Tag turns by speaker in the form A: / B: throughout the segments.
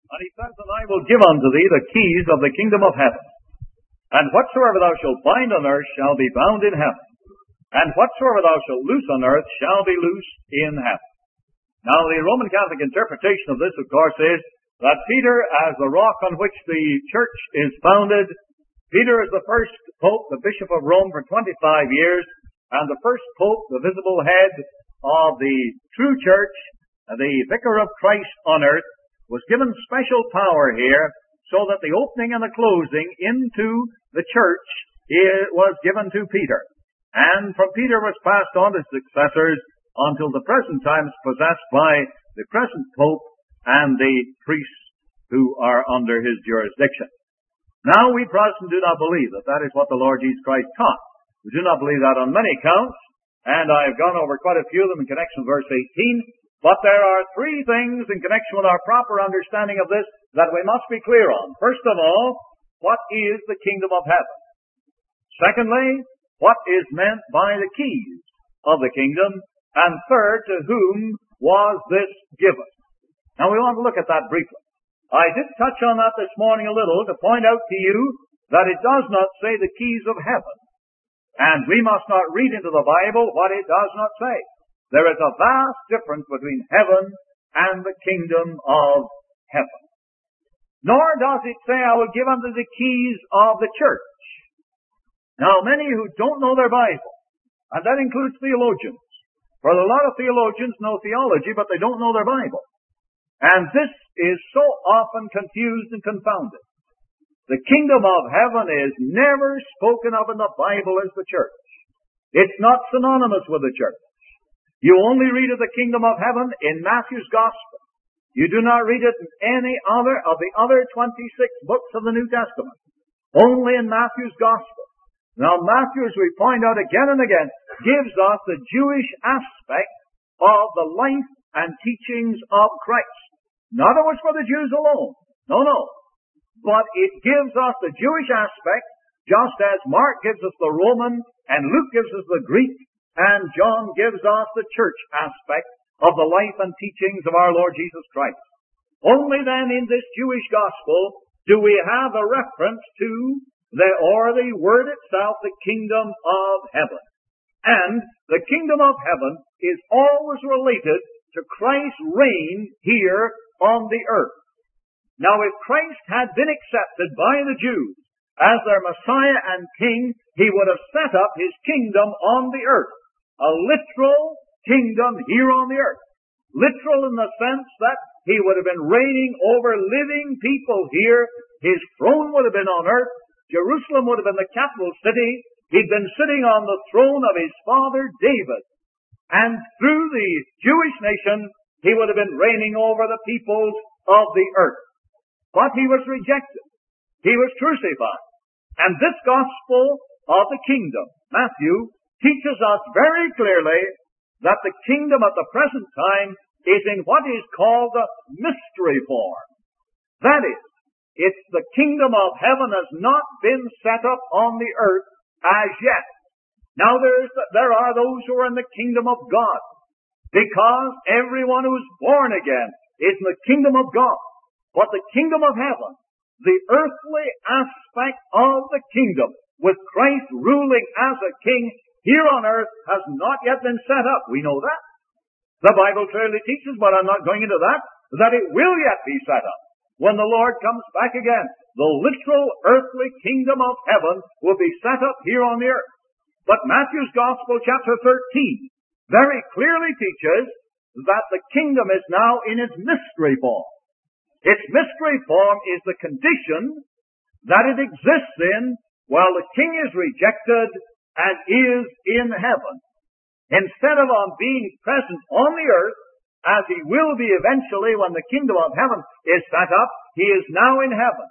A: And he says, And I will give unto thee the keys of the kingdom of heaven. And whatsoever thou shalt bind on earth shall be bound in heaven. And whatsoever thou shalt loose on earth shall be loosed in heaven. Now, the Roman Catholic interpretation of this, of course, is that Peter, as the rock on which the church is founded, Peter is the first pope, the Bishop of Rome for 25 years, and the first pope, the visible head of the true church, the vicar of Christ on earth, was given special power here so that the opening and the closing into the church was given to Peter. And from Peter was passed on to successors until the present time is possessed by the present pope and the priests who are under his jurisdiction. Now, we Protestants do not believe that that is what the Lord Jesus Christ taught. We do not believe that on many counts, and I've gone over quite a few of them in connection with verse 18, but there are three things in connection with our proper understanding of this that we must be clear on. First of all, what is the kingdom of heaven? Secondly, what is meant by the keys of the kingdom? And third, to whom was this given? Now, we want to look at that briefly. I did touch on that this morning a little to point out to you that it does not say the keys of heaven. And we must not read into the Bible what it does not say. There is a vast difference between heaven and the kingdom of heaven. Nor does it say, I will give unto the keys of the church. Now, many who don't know their Bible, and that includes theologians, for a lot of theologians know theology, but they don't know their Bible. And this is so often confused and confounded. The kingdom of heaven is never spoken of in the Bible as the church. It's not synonymous with the church. You only read of the kingdom of heaven in Matthew's Gospel. You do not read it in any other of the other 26 books of the New Testament. Only in Matthew's Gospel. Now, Matthew, as we point out again and again, gives us the Jewish aspect of the life and teachings of Christ. Not that it was for the Jews alone. No. But it gives us the Jewish aspect, just as Mark gives us the Roman, and Luke gives us the Greek, and John gives us the church aspect of the life and teachings of our Lord Jesus Christ. Only then in this Jewish gospel do we have a reference to the word itself, the kingdom of heaven. And the kingdom of heaven is always related to Christ's reign here on the earth. Now, if Christ had been accepted by the Jews as their Messiah and King, He would have set up His kingdom on the earth. A literal kingdom here on the earth. Literal in the sense that He would have been reigning over living people here. His throne would have been on earth. Jerusalem would have been the capital city. He'd been sitting on the throne of his father David. And through the Jewish nation, He would have been reigning over the peoples of the earth. But He was rejected. He was crucified. And this gospel of the kingdom, Matthew, teaches us very clearly that the kingdom at the present time is in what is called the mystery form. That is, it's the kingdom of heaven has not been set up on the earth as yet. Now there are those who are in the kingdom of God, because everyone who is born again is in the kingdom of God. But the kingdom of heaven, the earthly aspect of the kingdom, with Christ ruling as a king here on earth, has not yet been set up. We know that. The Bible clearly teaches, but I'm not going into that it will yet be set up. When the Lord comes back again, the literal earthly kingdom of heaven will be set up here on the earth. But Matthew's Gospel, chapter 13, very clearly teaches that the kingdom is now in its mystery form. Its mystery form is the condition that it exists in while the king is rejected and is in heaven. Instead of being present on the earth, as He will be eventually when the kingdom of heaven is set up, He is now in heaven.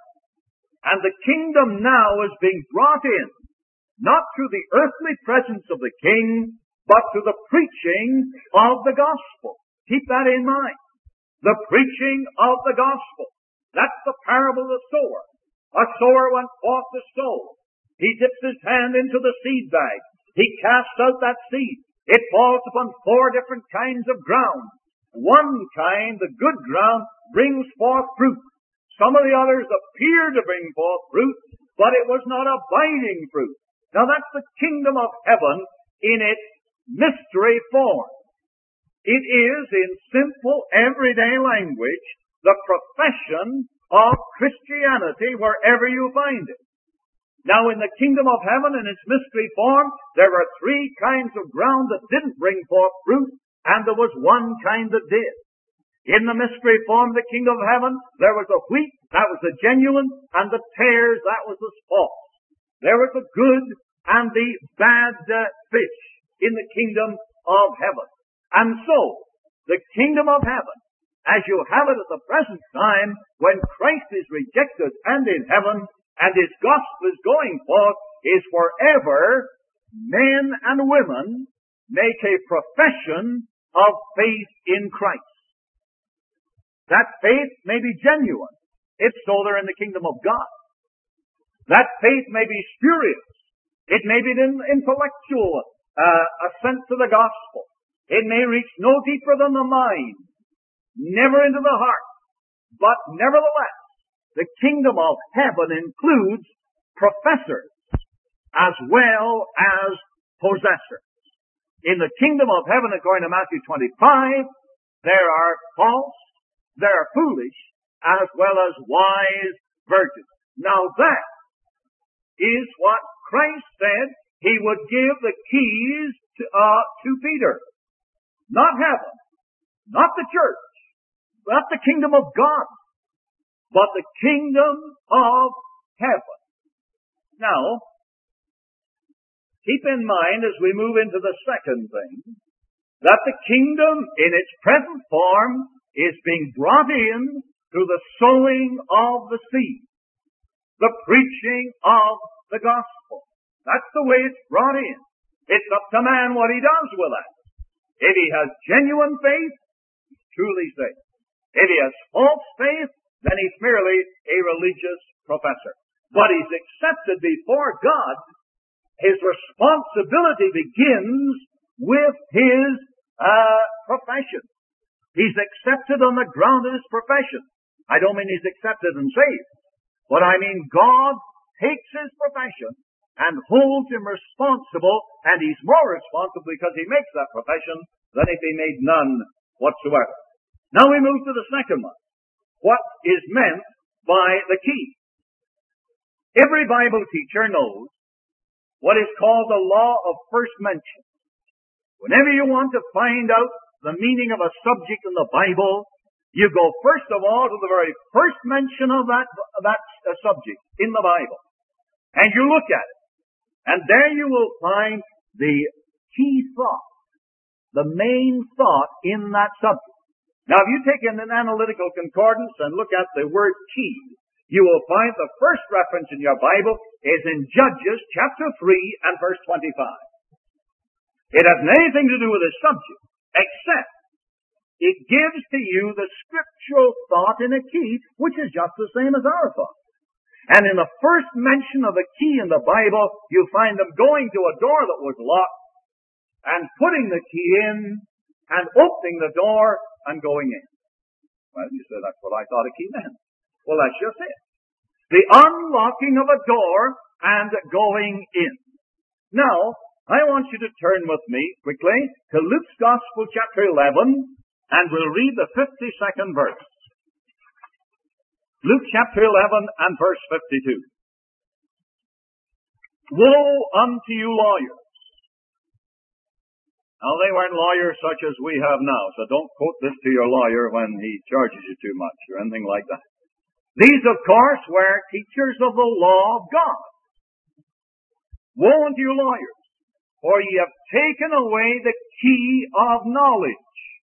A: And the kingdom now is being brought in, not through the earthly presence of the king, but through the preaching of the gospel. Keep that in mind. The preaching of the gospel. That's the parable of the sower. A sower went forth to sow. He dips his hand into the seed bag. He casts out that seed. It falls upon 4 different kinds of ground. One kind, the good ground, brings forth fruit. Some of the others appeared to bring forth fruit, but it was not abiding fruit. Now that's the kingdom of heaven in its mystery form. It is, in simple, everyday language, the profession of Christianity wherever you find it. Now, in the kingdom of heaven, in its mystery form, there were three kinds of ground that didn't bring forth fruit, and there was one kind that did. In the mystery form, the kingdom of heaven, there was the wheat, that was the genuine, and the tares, that was the false. There was the good and the bad fish in the kingdom of heaven. And so, the kingdom of heaven, as you have it at the present time, when Christ is rejected and in heaven, and His gospel is going forth, is wherever men and women make a profession of faith in Christ. That faith may be genuine. If so, they're in the kingdom of God. That faith may be spurious. It may be an intellectual assent to the gospel. It may reach no deeper than the mind, never into the heart. But nevertheless, the kingdom of heaven includes professors as well as possessors. In the kingdom of heaven, according to Matthew 25, there are false, there are foolish, as well as wise virgins. Now that is what Christ said He would give the keys to Peter. Not heaven, not the church, not the kingdom of God, but the kingdom of heaven. Now, keep in mind as we move into the second thing, that the kingdom in its present form is being brought in through the sowing of the seed, the preaching of the gospel. That's the way it's brought in. It's up to man what he does with it. If he has genuine faith, he's truly saved. If he has false faith, then he's merely a religious professor. But he's accepted before God. His responsibility begins with his profession. He's accepted on the ground of his profession. I don't mean he's accepted and saved, but I mean God takes his profession and holds him responsible, and he's more responsible because he makes that profession than if he made none whatsoever. Now we move to the second one. What is meant by the key? Every Bible teacher knows what is called the law of first mention. Whenever you want to find out the meaning of a subject in the Bible, you go first of all to the very first mention of that subject in the Bible. And you look at it. And there you will find the key thought, the main thought in that subject. Now, if you take an analytical concordance and look at the word key, you will find the first reference in your Bible is in Judges chapter 3 and verse 25. It has anything to do with this subject, except it gives to you the scriptural thought in a key, which is just the same as our thought. And in the first mention of the key in the Bible, you find them going to a door that was locked and putting the key in and opening the door and going in. Well, you say, that's what I thought a key meant. Well, that's just it. The unlocking of a door and going in. Now, I want you to turn with me quickly to Luke's Gospel chapter 11, and we'll read the 52nd verse. Luke chapter 11 and verse 52. Woe unto you lawyers. Now, they weren't lawyers such as we have now, so don't quote this to your lawyer when he charges you too much or anything like that. These, of course, were teachers of the law of God. Woe unto you lawyers, for ye have taken away the key of knowledge.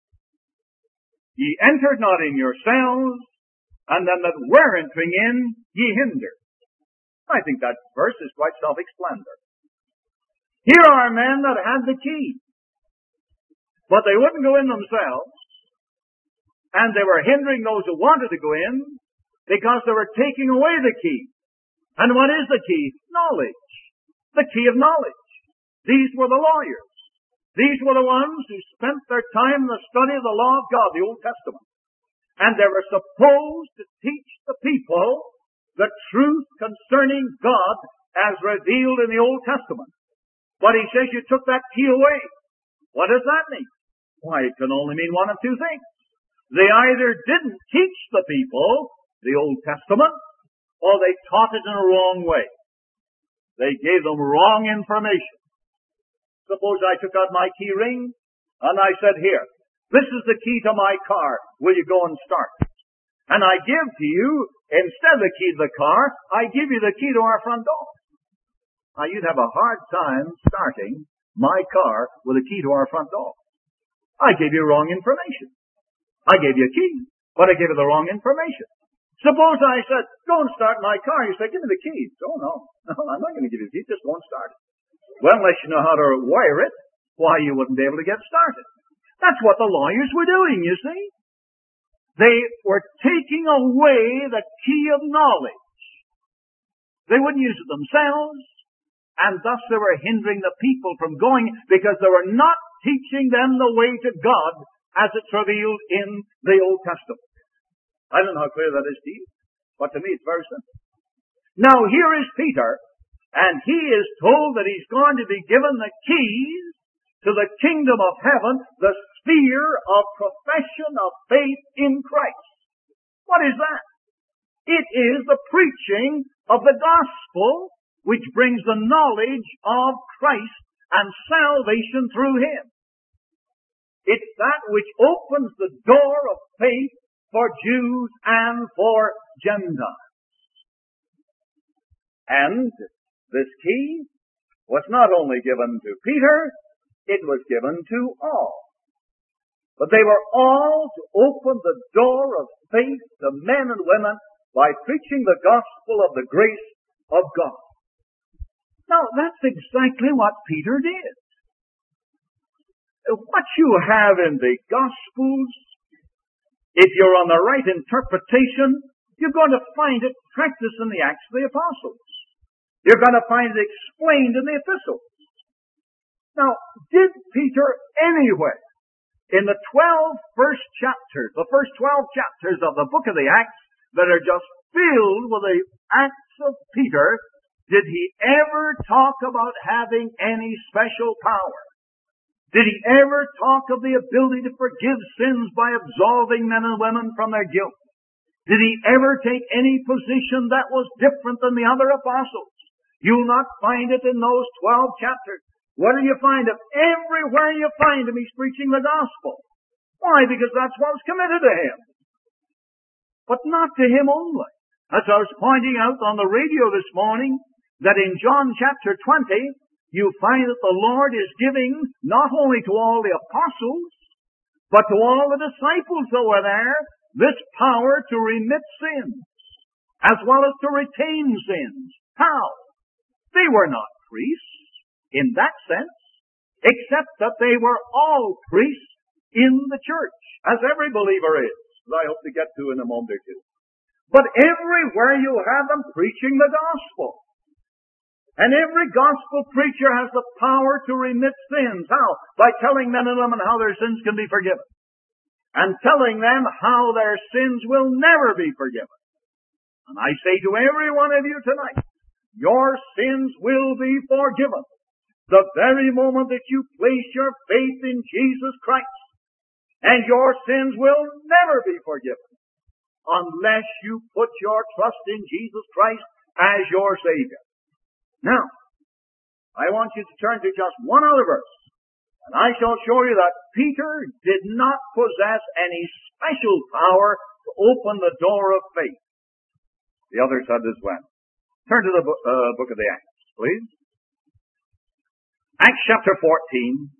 A: Ye entered not in yourselves, and them that were entering in, ye hindered. I think that verse is quite self-explanatory. Here are men that had the key, but they wouldn't go in themselves, and they were hindering those who wanted to go in because they were taking away the key. And what is the key? Knowledge. The key of knowledge. These were the lawyers. These were the ones who spent their time in the study of the law of God, the Old Testament. And they were supposed to teach the people the truth concerning God as revealed in the Old Testament. But he says you took that key away. What does that mean? Why, it can only mean one of two things. They either didn't teach the people the Old Testament, or they taught it in a wrong way. They gave them wrong information. Suppose I took out my key ring, and I said, here, this is the key to my car. Will you go and start it? And I give to you, instead of the key to the car, I give you the key to our front door. Now, you'd have a hard time starting my car with a key to our front door. I gave you wrong information. I gave you a key, but I gave you the wrong information. Suppose I said, go and start my car. You say, give me the keys. Oh, no, I'm not going to give you the keys. Just go and start it. Well, unless you know how to wire it, why, you wouldn't be able to get started. That's what the lawyers were doing, you see. They were taking away the key of knowledge. They wouldn't use it themselves, and thus they were hindering the people from going because they were not teaching them the way to God as it's revealed in the Old Testament. I don't know how clear that is to you, but to me it's very simple. Now here is Peter, and he is told that he's going to be given the keys to the kingdom of heaven, the sphere of profession of faith in Christ. What is that? It is the preaching of the gospel which brings the knowledge of Christ and salvation through Him. It's that which opens the door of faith for Jews and for Gentiles. And this key was not only given to Peter, it was given to all. But they were all to open the door of faith to men and women by preaching the gospel of the grace of God. Now, that's exactly what Peter did. What you have in the Gospels, if you're on the right interpretation, you're going to find it practiced in the Acts of the Apostles. You're going to find it explained in the epistles. Now, did Peter anywhere in the 12 first chapters, the first 12 chapters of the book of the Acts that are just filled with the Acts of Peter, did he ever talk about having any special power? Did he ever talk of the ability to forgive sins by absolving men and women from their guilt? Did he ever take any position that was different than the other apostles? You'll not find it in those 12 chapters. What do you find him? Everywhere you find him, he's preaching the gospel. Why? Because that's what was committed to him. But not to him only. As I was pointing out on the radio this morning, that in John chapter 20, you find that the Lord is giving not only to all the apostles, but to all the disciples that were there, this power to remit sins, as well as to retain sins. How? They were not priests in that sense, except that they were all priests in the church, as every believer is, as I hope to get to in a moment or two. But everywhere you have them preaching the gospel. And every gospel preacher has the power to remit sins. How? By telling men and women how their sins can be forgiven. And telling them how their sins will never be forgiven. And I say to every one of you tonight, your sins will be forgiven the very moment that you place your faith in Jesus Christ. And your sins will never be forgiven unless you put your trust in Jesus Christ as your Savior. Now, I want you to turn to just one other verse, and I shall show you that Peter did not possess any special power to open the door of faith. The others had as well. Turn to the book of the Acts, please. Acts chapter 14.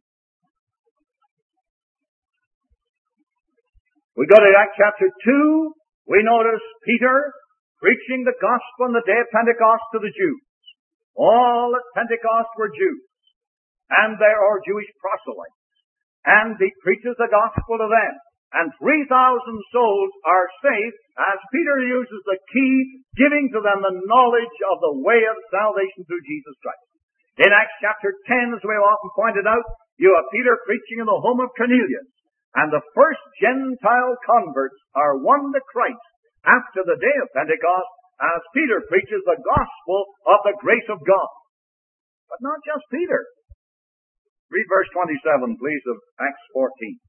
A: We go to Acts chapter 2. We notice Peter preaching the gospel on the day of Pentecost to the Jews. All at Pentecost were Jews, and there are Jewish proselytes, and he preaches the gospel to them, and 3,000 souls are saved as Peter uses the key, giving to them the knowledge of the way of salvation through Jesus Christ. In Acts chapter 10, as we have often pointed out, you have Peter preaching in the home of Cornelius, and the first Gentile converts are won to Christ after the day of Pentecost as Peter preaches the gospel of the grace of God. But not just Peter. Read verse 27, please, of Acts 14.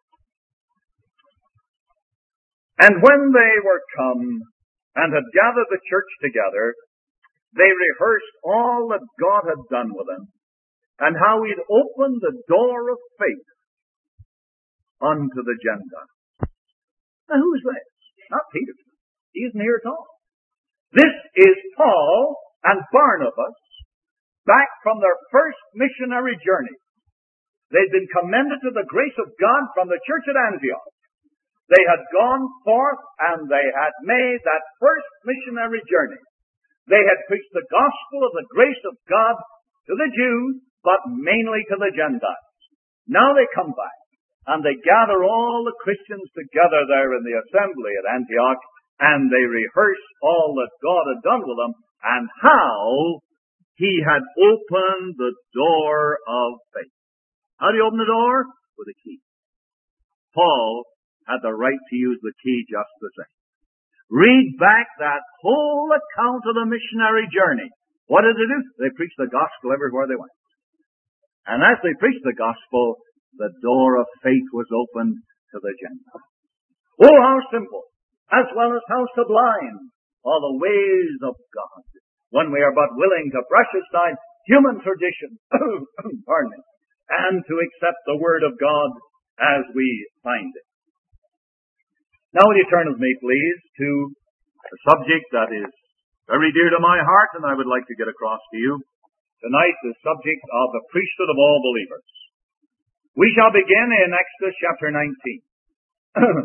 A: And when they were come and had gathered the church together, they rehearsed all that God had done with them, and how He'd opened the door of faith unto the Gentiles. Now who's this? Not Peter. He isn't here at all. This is Paul and Barnabas back from their first missionary journey. They'd been commended to the grace of God from the church at Antioch. They had gone forth and they had made that first missionary journey. They had preached the gospel of the grace of God to the Jews, but mainly to the Gentiles. Now they come back and they gather all the Christians together there in the assembly at Antioch, and they rehearse all that God had done with them and how He had opened the door of faith. How do you open the door? With a key. Paul had the right to use the key just the same. Read back that whole account of the missionary journey. What did they do? They preached the gospel everywhere they went. And as they preached the gospel, the door of faith was opened to the Gentiles. Oh, how simple, as well as how sublime are the ways of God, when we are but willing to brush aside human tradition, pardon me, and to accept the Word of God as we find it. Now will you turn with me, please, to a subject that is very dear to my heart and I would like to get across to you tonight, the subject of the priesthood of all believers. We shall begin in Exodus chapter 19.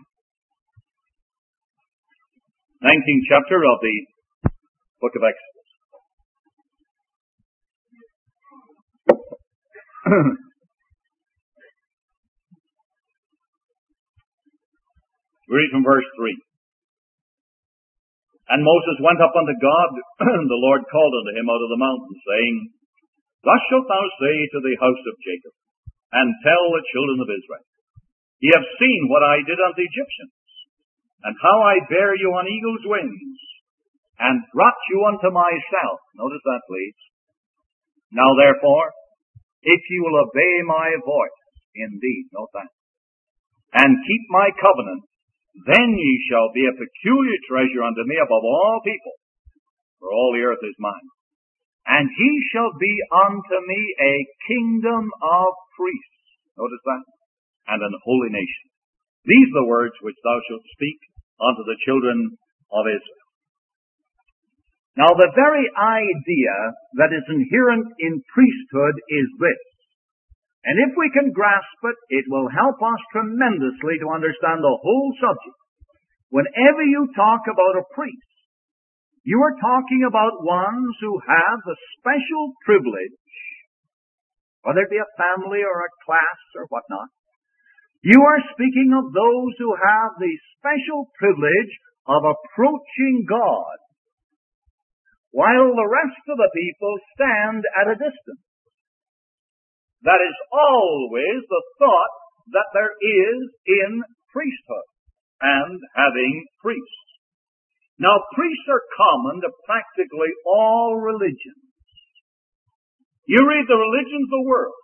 A: 19th chapter of the book of Exodus. Read from verse 3. And Moses went up unto God, and the Lord called unto him out of the mountain, saying, Thus shalt thou say to the house of Jacob, and tell the children of Israel, Ye have seen what I did unto the Egyptians, and how I bare you on eagle's wings, and brought you unto myself. Notice that, please. Now therefore, if ye will obey my voice, indeed, note that, and keep my covenant, then ye shall be a peculiar treasure unto me above all people, for all the earth is mine. And ye shall be unto me a kingdom of priests. Notice that. And an holy nation. These are the words which thou shalt speak unto the children of Israel. Now the very idea that is inherent in priesthood is this. And if we can grasp it, it will help us tremendously to understand the whole subject. Whenever you talk about a priest, you are talking about ones who have the special privilege, whether it be a family or a class or whatnot. You are speaking of those who have the special privilege of approaching God, while the rest of the people stand at a distance. That is always the thought that there is in priesthood and having priests. Now, priests are common to practically all religions. You read the religions of the world,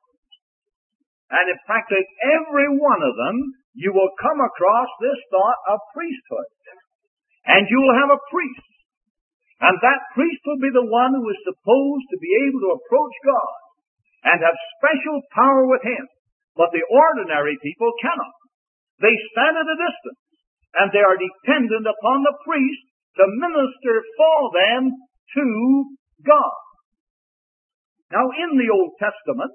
A: and in practically every one of them, you will come across this thought of priesthood. And you will have a priest. And that priest will be the one who is supposed to be able to approach God and have special power with Him. But the ordinary people cannot. They stand at a distance, and they are dependent upon the priest to minister for them to God. Now, in the Old Testament,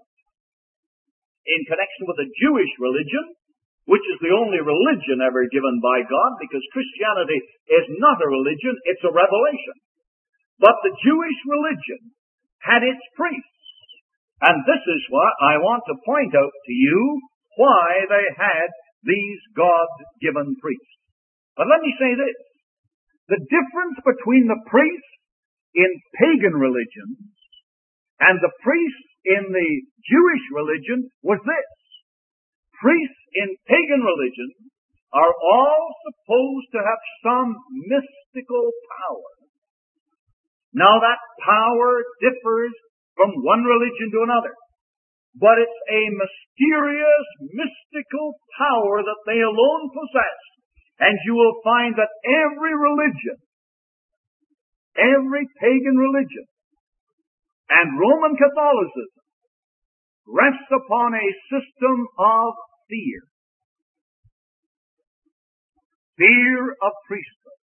A: in connection with the Jewish religion, which is the only religion ever given by God, because Christianity is not a religion, it's a revelation. But the Jewish religion had its priests. And this is what I want to point out to you, why they had these God-given priests. But let me say this. The difference between the priests in pagan religions and the priests in the Jewish religion was this. Priests in pagan religion are all supposed to have some mystical power. Now that power differs from one religion to another, but it's a mysterious, mystical power that they alone possess. And you will find that every religion, every pagan religion, and Roman Catholicism rests upon a system of fear. Fear of priesthood.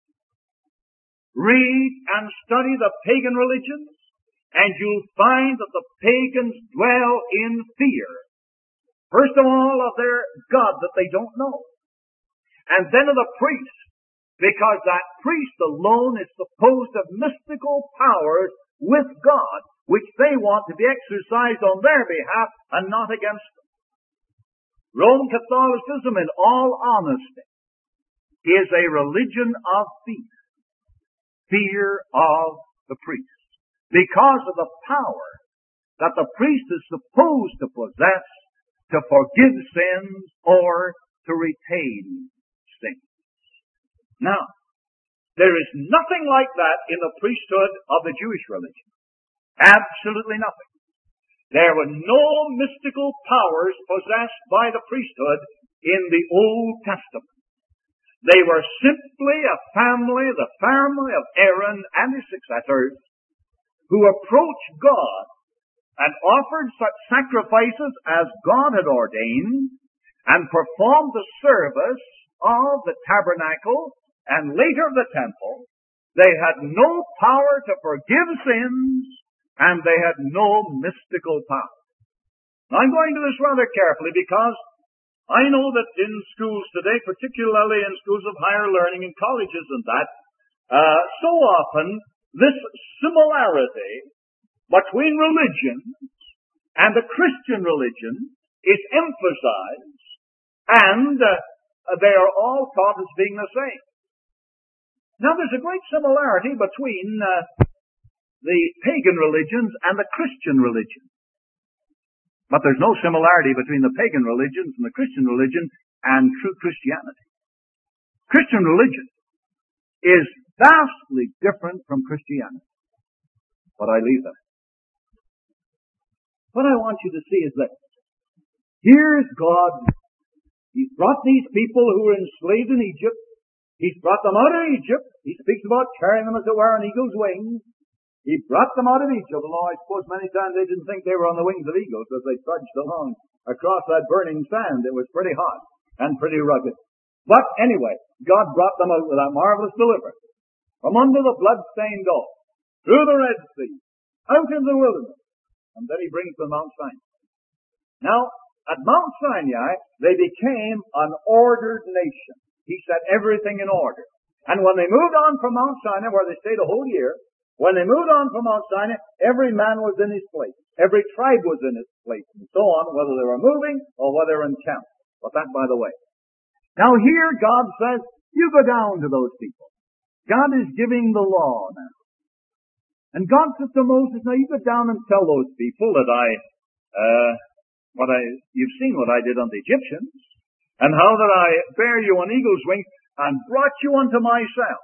A: Read and study the pagan religions, and you'll find that the pagans dwell in fear. First of all, of their God that they don't know. And then of the priest, because that priest alone is supposed to have mystical powers with God, which they want to be exercised on their behalf and not against them. Roman Catholicism, in all honesty, is a religion of fear. Fear of the priest. Because of the power that the priest is supposed to possess to forgive sins or to retain sins. Now, there is nothing like that in the priesthood of the Jewish religion. Absolutely nothing. There were no mystical powers possessed by the priesthood in the Old Testament. They were simply a family, the family of Aaron and his successors, who approached God and offered such sacrifices as God had ordained and performed the service of the tabernacle and later of the temple. They had no power to forgive sins, and they had no mystical power. Now, I'm going to this rather carefully because I know that in schools today, particularly in schools of higher learning and colleges and that, so often this similarity between religions and the Christian religion is emphasized, and they are all taught as being the same. Now, there's a great similarity between the pagan religions and the Christian religion. But there's no similarity between the pagan religions and the Christian religion and true Christianity. Christian religion is vastly different from Christianity. But I leave that. What I want you to see is that here's God. He's brought these people who were enslaved in Egypt. He's brought them out of Egypt. He speaks about carrying them as it were on eagle's wings. He brought them out of Egypt, although I suppose many times they didn't think they were on the wings of eagles as they trudged along across that burning sand. It was pretty hot and pretty rugged. But anyway, God brought them out with that marvelous deliverance. From under the blood-stained door, through the Red Sea, out in the wilderness, and then He brings them to Mount Sinai. Now, at Mount Sinai, they became an ordered nation. He set everything in order. And when they moved on from Mount Sinai, where they stayed a whole year, when they moved on from Mount Sinai, every man was in his place. Every tribe was in its place, and so on, whether they were moving or whether they were in camp. But that by the way. Now here God says, you go down to those people. God is giving the law now. And God says to Moses, now you go down and tell those people that you've seen what I did on the Egyptians, and how that I bare you on eagle's wings and brought you unto myself.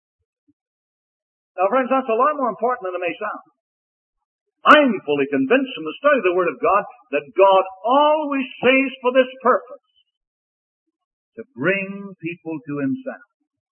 A: Now, friends, that's a lot more important than it may sound. I'm fully convinced from the study of the Word of God that God always saves for this purpose, to bring people to Himself.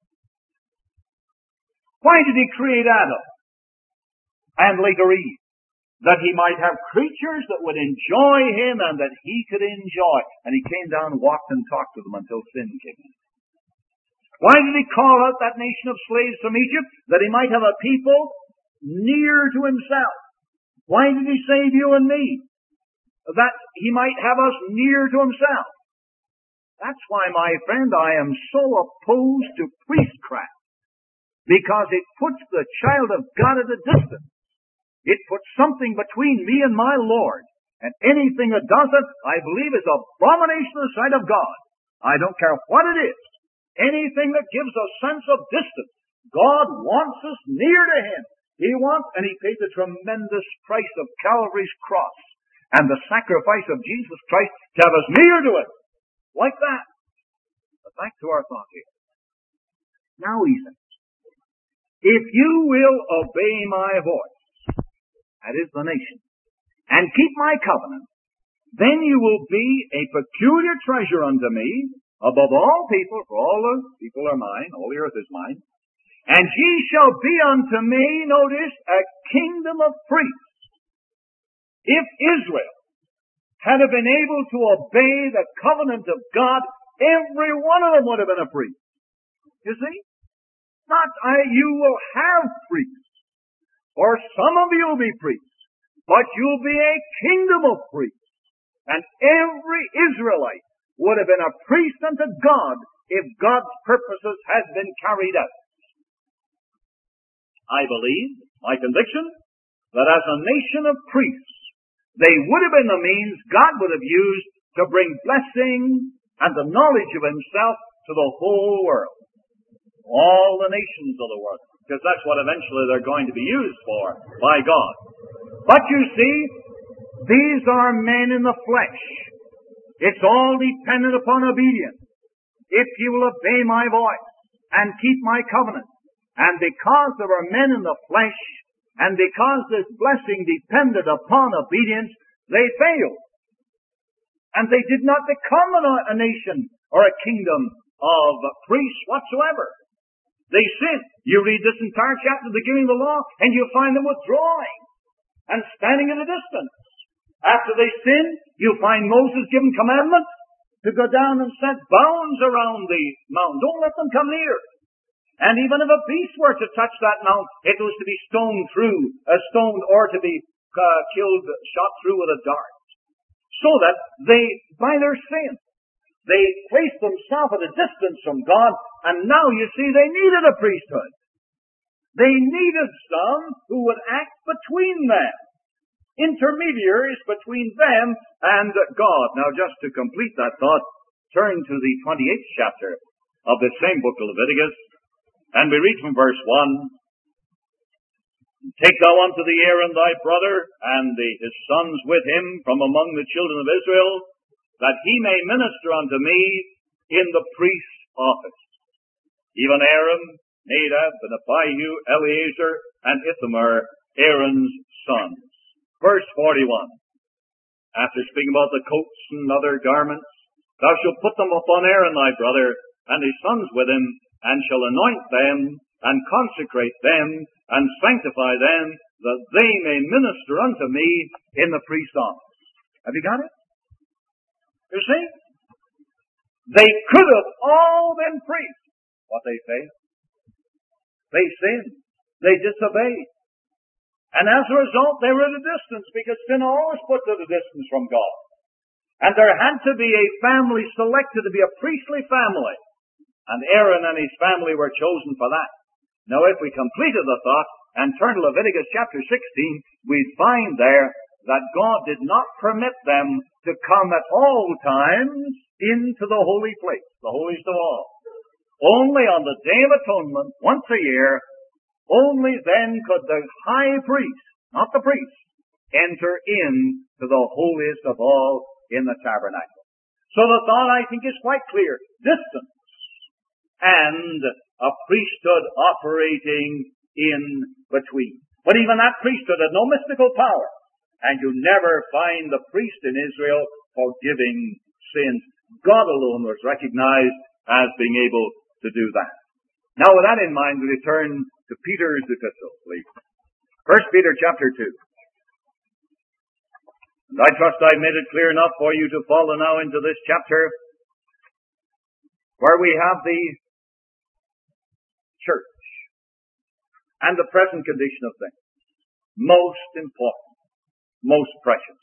A: Why did He create Adam and later Eve? That He might have creatures that would enjoy Him and that He could enjoy. And He came down and walked and talked to them until sin came in. Why did He call out that nation of slaves from Egypt? That He might have a people near to Himself. Why did He save you and me? That He might have us near to Himself. That's why, my friend, I am so opposed to priestcraft. Because it puts the child of God at a distance. It puts something between me and my Lord. And anything that does it, I believe, is abomination in the sight of God. I don't care what it is. Anything that gives a sense of distance. God wants us near to Him. He wants, and He paid the tremendous price of Calvary's cross and the sacrifice of Jesus Christ to have us near to Him. Like that. But back to our thought here. Now he says, if you will obey my voice, that is the nation, and keep my covenant, then you will be a peculiar treasure unto me above all people, for all the people are mine, all the earth is mine. And ye shall be unto me, notice, a kingdom of priests. If Israel had been able to obey the covenant of God, every one of them would have been a priest. You see? Not you will have priests, or some of you will be priests, but you'll be a kingdom of priests. And every Israelite would have been a priest unto God if God's purposes had been carried out. I believe, my conviction, that as a nation of priests, they would have been the means God would have used to bring blessing and the knowledge of Himself to the whole world. All the nations of the world. Because that's what eventually they're going to be used for by God. But you see, these are men in the flesh. It's all dependent upon obedience. If you will obey my voice and keep my covenant, and because there are men in the flesh, and because this blessing depended upon obedience, they failed. And they did not become a nation or a kingdom of priests whatsoever. They sinned. You read this entire chapter at the beginning of the law, and you'll find them withdrawing and standing at a distance. After they sinned, you'll find Moses given commandment to go down and set bounds around the mountain. Don't let them come near. And even if a beast were to touch that mount, it was to be stoned or to be killed, shot through with a dart. So that they, by their sin, they placed themselves at a distance from God, and now you see they needed a priesthood. They needed some who would act between them, intermediaries between them and God. Now just to complete that thought, turn to the 28th chapter of the same book of Leviticus, and we read from verse 1, Take thou unto thee Aaron thy brother, and his sons with him from among the children of Israel, that he may minister unto me in the priest's office. Even Aaron, Nadab, and Abihu, Eleazar, and Ithamar, Aaron's sons. Verse 41. After speaking about the coats and other garments, thou shalt put them upon Aaron thy brother, and his sons with him, and shall anoint them, and consecrate them, and sanctify them, that they may minister unto me in the priest's office. Have you got it? You see? They could have all been priests. What they failed. They sinned. They disobeyed. And as a result, they were at a distance, because sin always puts at a distance from God. And there had to be a family selected to be a priestly family. And Aaron and his family were chosen for that. Now, if we completed the thought and turn to Leviticus chapter 16, we'd find there that God did not permit them to come at all times into the holy place, the holiest of all. Only on the Day of Atonement, once a year, only then could the high priest, not the priest, enter in to the holiest of all in the tabernacle. So the thought, I think, is quite clear. Distance and a priesthood operating in between. But even that priesthood had no mystical power. And you never find the priest in Israel forgiving sins. God alone was recognized as being able to do that. Now with that in mind, we return to Peter's epistle, please. 1 Peter chapter 2. And I trust I've made it clear enough for you to follow now into this chapter, where we have the church and the present condition of things. Most important, most precious.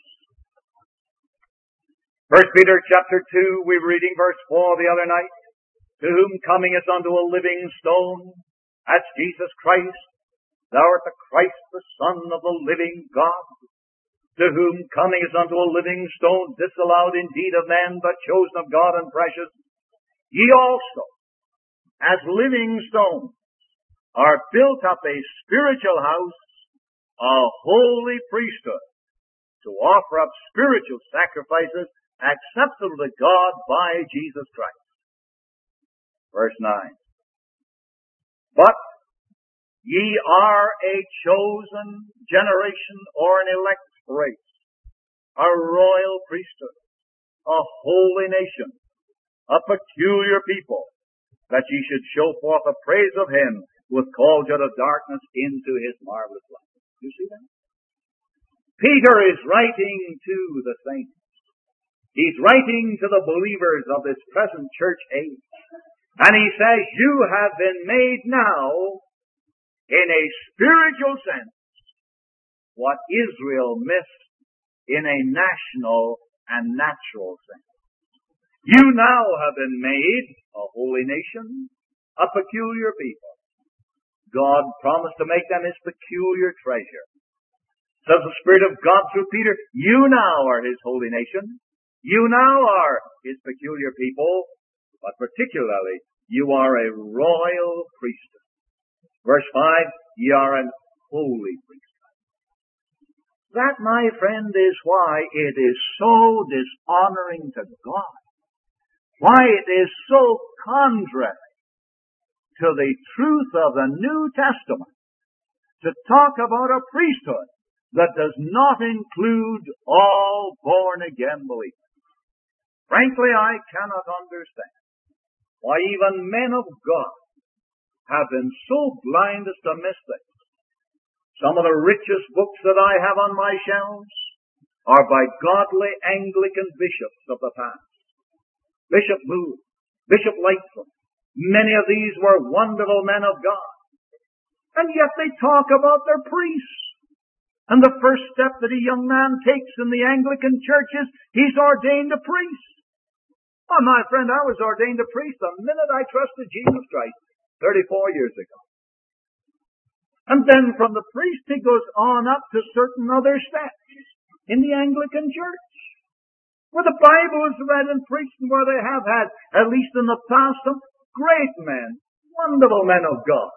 A: 1 Peter chapter 2, we were reading verse 4 the other night. To whom coming is unto a living stone, as Jesus Christ, thou art the Christ, the Son of the living God. To whom coming is unto a living stone, disallowed indeed of men, but chosen of God and precious. Ye also, as living stones, are built up a spiritual house, a holy priesthood, to offer up spiritual sacrifices acceptable to God by Jesus Christ. Verse 9. But ye are a chosen generation, or an elect race, a royal priesthood, a holy nation, a peculiar people, that ye should show forth the praise of Him who hath called you out of darkness into His marvelous light. You see that? Peter is writing to the saints. He's writing to the believers of this present church age. And he says, you have been made now, in a spiritual sense, what Israel missed in a national and natural sense. You now have been made a holy nation, a peculiar people. God promised to make them His peculiar treasure. Says the Spirit of God through Peter, you now are His holy nation. You now are His peculiar people, but particularly, you are a royal priesthood. Verse 5, ye are an holy priesthood. That, my friend, is why it is so dishonoring to God. Why it is so contrary to the truth of the New Testament to talk about a priesthood that does not include all born-again believers. Frankly, I cannot understand why even men of God have been so blind as to miss this. Some of the richest books that I have on my shelves are by godly Anglican bishops of the past. Bishop Moore, Bishop Lightfoot. Many of these were wonderful men of God. And yet they talk about their priests. And the first step that a young man takes in the Anglican church is he's ordained a priest. Oh, my friend, I was ordained a priest the minute I trusted Jesus Christ 34 years ago. And then from the priest he goes on up to certain other steps in the Anglican church, where the Bible is read and preached, and where they have had, at least in the past, some great men, wonderful men of God.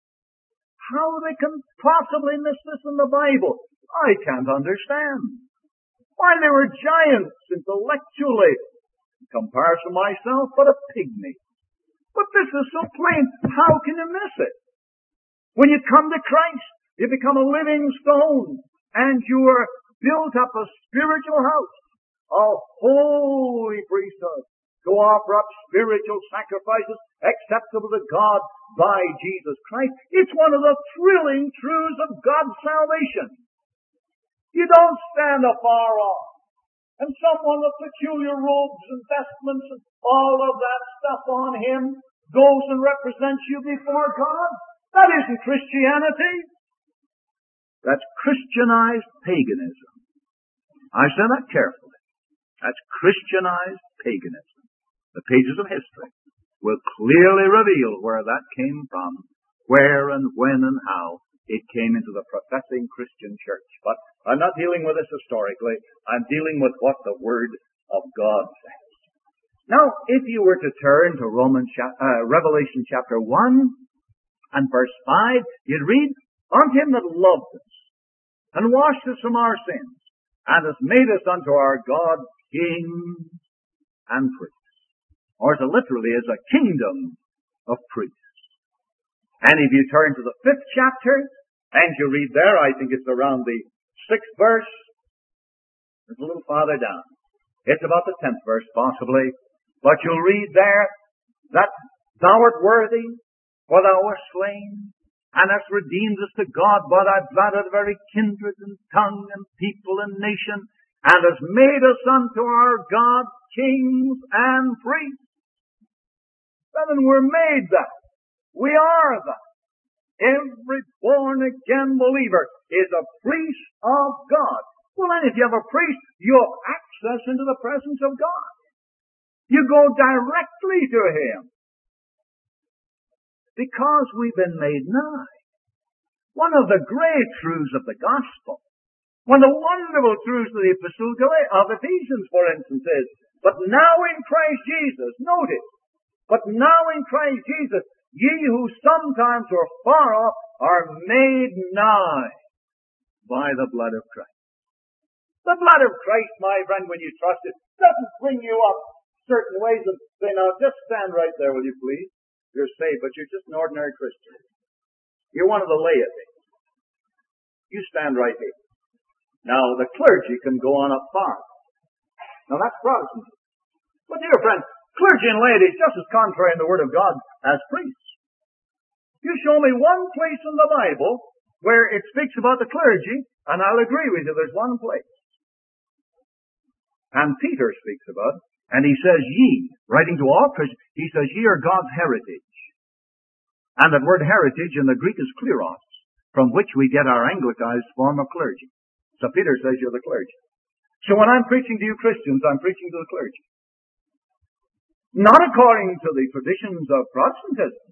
A: How they can possibly miss this in the Bible, I can't understand. Why, they were giants intellectually, in comparison to myself, but a pygmy. But this is so plain, how can you miss it? When you come to Christ, you become a living stone, and you are built up a spiritual house, a holy priesthood, to offer up spiritual sacrifices acceptable to God by Jesus Christ. It's one of the thrilling truths of God's salvation. You don't stand afar off, and someone with peculiar robes and vestments and all of that stuff on him goes and represents you before God. That isn't Christianity. That's Christianized paganism. I say that carefully. That's Christianized paganism. The pages of history will clearly reveal where that came from, where and when and how it came into the professing Christian church. But I'm not dealing with this historically. I'm dealing with what the Word of God says. Now, if you were to turn to Revelation chapter 1 and verse 5, you'd read, unto Him that loved us and washed us from our sins and has made us unto our God kings and priests. Or as it literally is, a kingdom of priests. And if you turn to the 5th chapter, and you read there, I think it's around the 6th verse, it's a little farther down. It's about the 10th verse, possibly. But you'll read there that thou art worthy, for thou wast slain, and hast redeemed us to God by thy blood of the very kindred and tongue and people and nation, and hast made us unto our God kings and priests. Then we're made that. We are that. Every born-again believer is a priest of God. Well, then if you have a priest, you have access into the presence of God. You go directly to Him. Because we've been made nigh. One of the great truths of the gospel, one of the wonderful truths of the Epistle of Ephesians, for instance, is, but now in Christ Jesus, notice, but now in Christ Jesus, ye who sometimes were far off are made nigh by the blood of Christ. The blood of Christ, my friend, when you trust it, doesn't bring you up certain ways and say, now just stand right there, will you please?
B: You're saved, but you're just an ordinary Christian. You're one of the laity. You stand right here. Now, the clergy can go on up far. Now, that's Protestant. But, dear friend, clergy and laity is just as contrary in the Word of God as priests. You show me one place in the Bible where it speaks about the clergy, and I'll agree with you, there's one place. And Peter speaks about it, and he says, ye, writing to all Christians, he says, ye are God's heritage. And that word heritage in the Greek is kleros, from which we get our anglicized form of clergy. So Peter says you're the clergy. So when I'm preaching to you Christians, I'm preaching to the clergy. Not according to the traditions of Protestantism,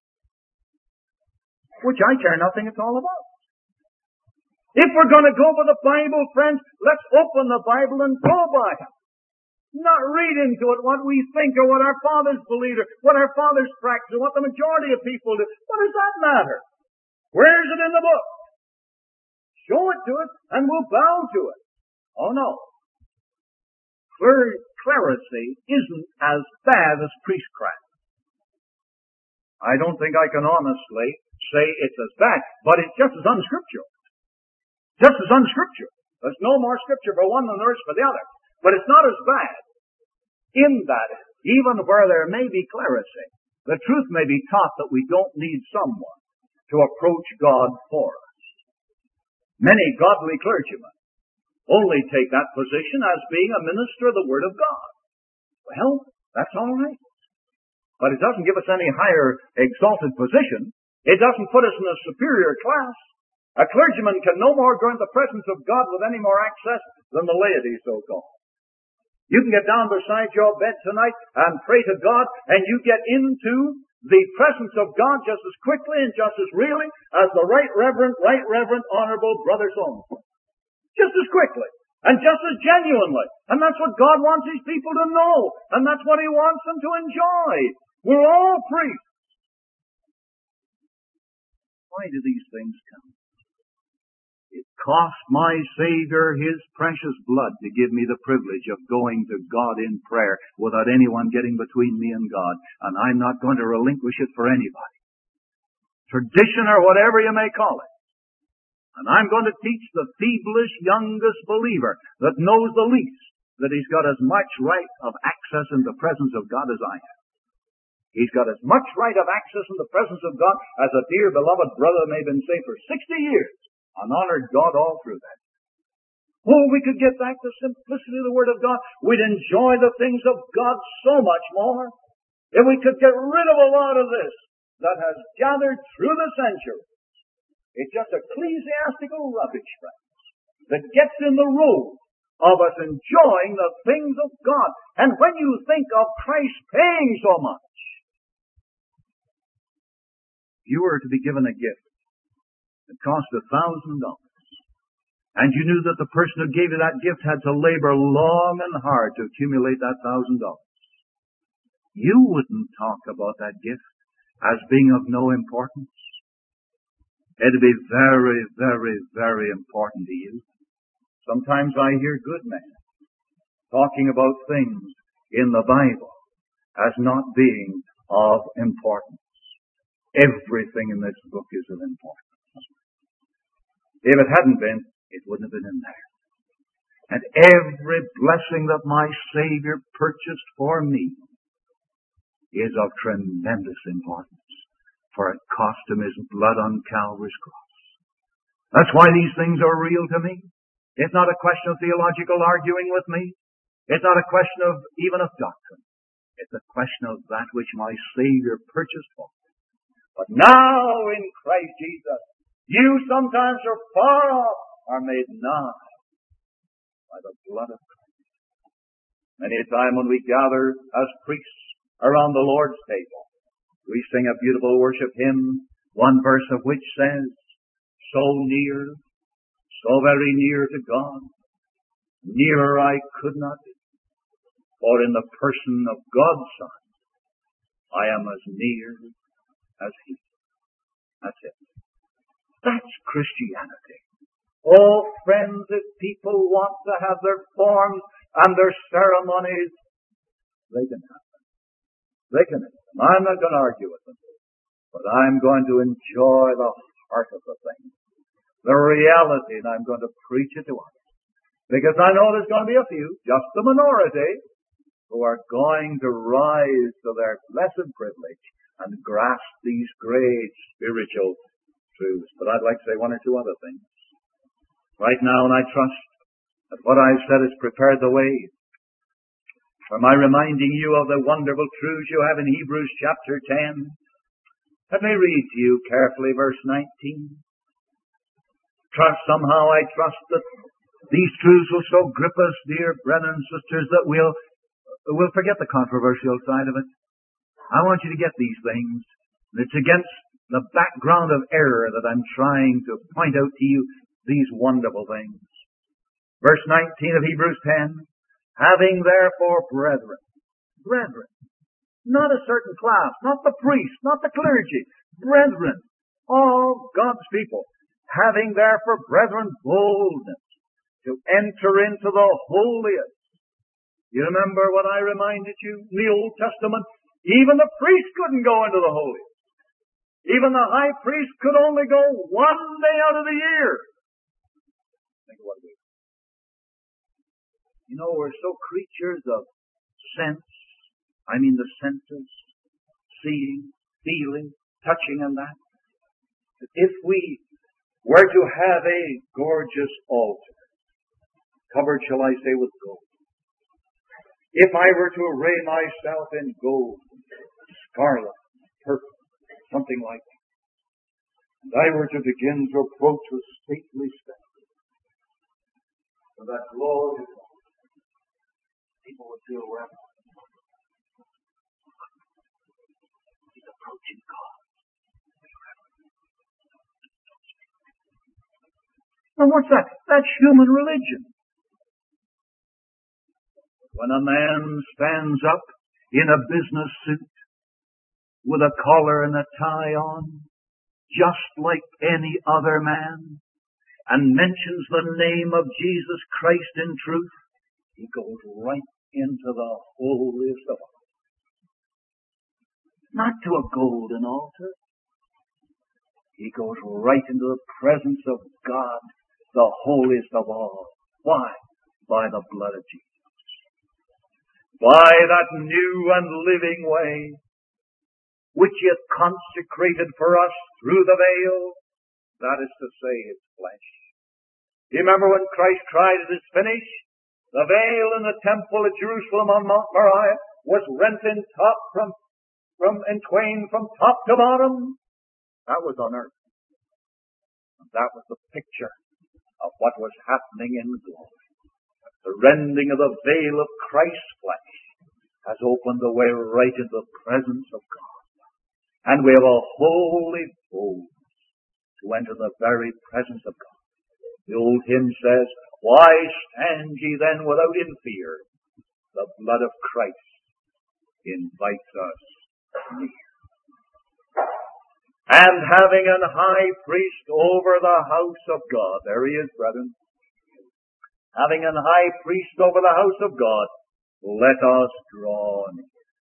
B: which I care nothing at all about. If we're going to go by the Bible, friends, let's open the Bible and go by it. Not read into it what we think or what our fathers believe or what our fathers practice or what the majority of people do. What does that matter? Where is it in the book? Show it to us and we'll bow to it. Oh no. Clerisy isn't as bad as priestcraft. I don't think I can honestly say it's as bad, but it's just as unscriptural. Just as unscriptural. There's no more scripture for one than there is for the other. But it's not as bad in that, even where there may be clerisy, the truth may be taught that we don't need someone to approach God for us. Many godly clergymen only take that position as being a minister of the Word of God. Well, that's all right. But it doesn't give us any higher exalted position. It doesn't put us in a superior class. A clergyman can no more go into the presence of God with any more access than the laity, so-called. You can get down beside your bed tonight and pray to God, and you get into the presence of God just as quickly and just as really as the Right Reverend, Honorable Brother so-and-so. Just as quickly and just as genuinely. And that's what God wants His people to know. And that's what He wants them to enjoy. We're all priests. Why do these things come? It cost my Savior His precious blood to give me the privilege of going to God in prayer without anyone getting between me and God. And I'm not going to relinquish it for anybody. Tradition or whatever you may call it. And I'm going to teach the feeblest, youngest believer that knows the least that he's got as much right of access in the presence of God as I have. He's got as much right of access in the presence of God as a dear beloved brother may have been saved for 60 years and honored God all through that. Oh, we could get back to the simplicity of the Word of God. We'd enjoy the things of God so much more. If we could get rid of a lot of this that has gathered through the centuries. It's just ecclesiastical rubbish, friends, that gets in the road of us enjoying the things of God. And when you think of Christ paying so much, you were to be given a gift that cost $1,000, and you knew that the person who gave you that gift had to labor long and hard to accumulate that $1,000. You wouldn't talk about that gift as being of no importance. It'd be very, very, very important to you. Sometimes I hear good men talking about things in the Bible as not being of importance. Everything in this book is of importance. If it hadn't been, it wouldn't have been in there. And every blessing that my Savior purchased for me is of tremendous importance. For it cost Him His blood on Calvary's cross. That's why these things are real to me. It's not a question of theological arguing with me. It's not a question of even of doctrine. It's a question of that which my Savior purchased for me. But now in Christ Jesus, you sometimes are far off, are made nigh by the blood of Christ. Many a time when we gather as priests around the Lord's table, we sing a beautiful worship hymn, one verse of which says, so near, so very near to God, nearer I could not be, for in the person of God's Son, I am as near as He. That's it. That's Christianity. Oh, friends, if people want to have their forms and their ceremonies, they can have them. Sickening. I'm not going to argue with them. But I'm going to enjoy the heart of the thing. The reality, and I'm going to preach it to others. Because I know there's going to be a few, just the minority, who are going to rise to their blessed privilege and grasp these great spiritual truths. But I'd like to say one or two other things. Right now, and I trust that what I've said has prepared the way for my reminding you of the wonderful truths you have in Hebrews chapter 10. Let me read to you carefully verse 19. Somehow I trust that these truths will so grip us, dear brethren and sisters, that we'll forget the controversial side of it. I want you to get these things. And it's against the background of error that I'm trying to point out to you these wonderful things. Verse 19 of Hebrews 10. Having therefore brethren, not a certain class, not the priest, not the clergy, brethren, all God's people, having therefore brethren boldness to enter into the holiest. You remember what I reminded you in the Old Testament? Even the priest couldn't go into the holiest. Even the high priest could only go one day out of the year. Think of what it is. You know, we're so creatures of sense. I mean the senses. Seeing, feeling, touching and that. If we were to have a gorgeous altar, covered, shall I say, with gold. If I were to array myself in gold, scarlet, purple, something like that, and I were to begin to approach with stately steps to that glorious altar, people would feel reverent. He's approaching God. And what's that? That's human religion. When a man stands up in a business suit with a collar and a tie on, just like any other man, and mentions the name of Jesus Christ in truth, he goes right into the holiest of all. Not to a golden altar. He goes right into the presence of God, the holiest of all. Why? By the blood of Jesus. By that new and living way, which he hath consecrated for us through the veil, that is to say, his flesh. You remember when Christ cried, "It is finished"? The veil in the temple at Jerusalem on Mount Moriah was rent in twain from top to bottom. That was on earth. And that was the picture of what was happening in glory. The rending of the veil of Christ's flesh has opened the way right into the presence of God. And we have a holy boldness to enter the very presence of God. The old hymn says, "Why stand ye then without in fear? The blood of Christ invites us near." And having an high priest over the house of God, there he is, brethren. Having an high priest over the house of God, let us draw near.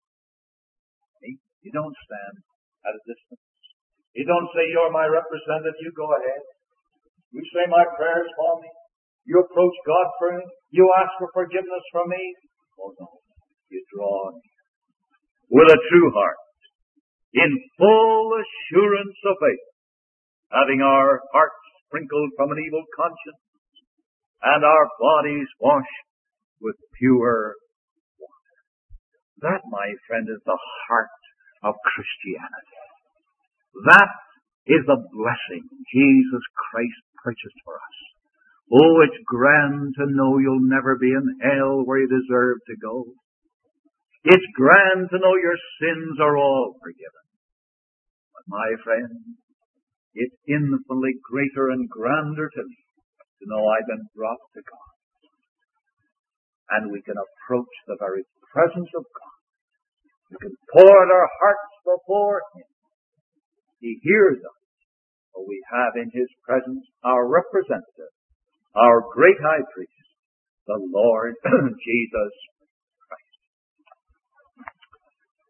B: You don't stand at a distance. You don't say, "You're my representative, you go ahead. You say my prayers for me. You approach God for me. You ask for forgiveness from me." Oh no, you draw near. With a true heart, in full assurance of faith, having our hearts sprinkled from an evil conscience, and our bodies washed with pure water. That, my friend, is the heart of Christianity. That is the blessing Jesus Christ purchased for us. Oh, it's grand to know you'll never be in hell where you deserve to go. It's grand to know your sins are all forgiven. But my friend, it's infinitely greater and grander to me to know I've been brought to God. And we can approach the very presence of God. We can pour out our hearts before Him. He hears us, for we have in His presence our representative, our great high priest, the Lord Jesus Christ.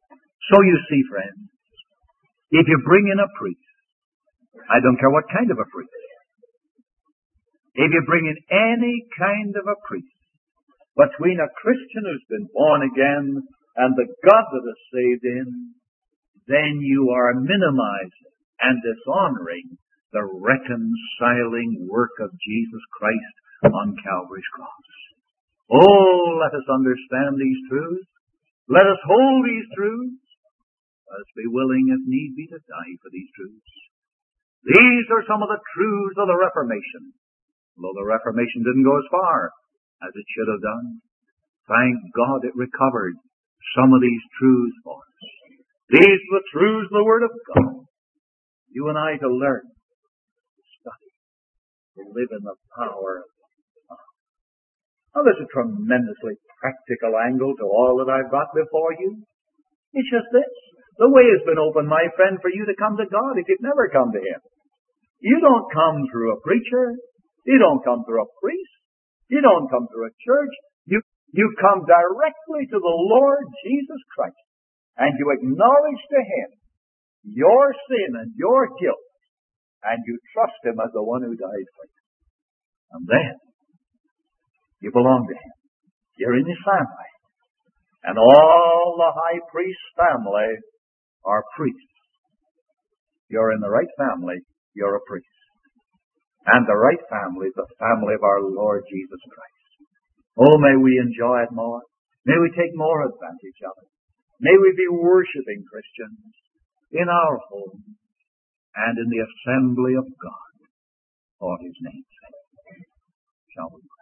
B: So you see, friends, if you bring in a priest, I don't care what kind of a priest, if you bring in any kind of a priest, between a Christian who's been born again and the God that is saved in, then you are minimizing and dishonoring the reconciling work of Jesus Christ on Calvary's cross. Oh, let us understand these truths. Let us hold these truths. Let us be willing, if need be, to die for these truths. These are some of the truths of the Reformation. Although the Reformation didn't go as far as it should have done, thank God it recovered some of these truths for us. These are the truths of the Word of God. You and I to learn, to study, to live in the power of God. Now there's a tremendously practical angle to all that I've got before you. It's just this. The way has been opened, my friend, for you to come to God if you've never come to Him. You don't come through a preacher. You don't come through a priest. You don't come through a church. You come directly to the Lord Jesus Christ, and you acknowledge to Him your sin and your guilt, and you trust Him as the one who died for you. And then you belong to Him. You're in His family. And all the high priest's family are priests. You're in the right family, you're a priest. And the right family is the family of our Lord Jesus Christ. Oh, may we enjoy it more. May we take more advantage of it. May we be worshiping Christians in our home and in the assembly of God for His name's sake. Shall we pray?